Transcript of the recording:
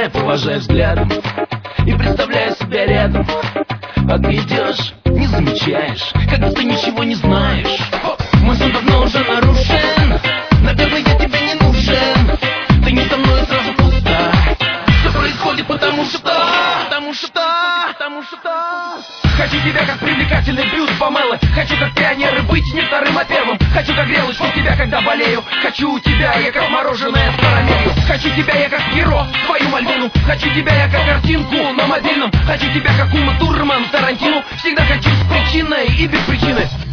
я провожаю взглядом и представляю себя рядом, а ты идешь, не замечаешь, как будто ничего не знаешь. Мой сон давно уже нарушен, наверное, я тебе не нужен. Ты не со мной, сразу пусто. Все происходит потому что хочу тебя как привлекательный бюст Памелы. Хочу как пионеры быть не вторым, а первым. Хочу как грелочку тебя, когда болею. Хочу тебя, я как мороженое с карамелью. Хочу тебя, я как Пьеро, твою Мальвину. Хочу тебя, я как картинку на мобильном. Хочу тебя, как Ума Турман, Тарантину. Всегда хочу с причиной и без причины.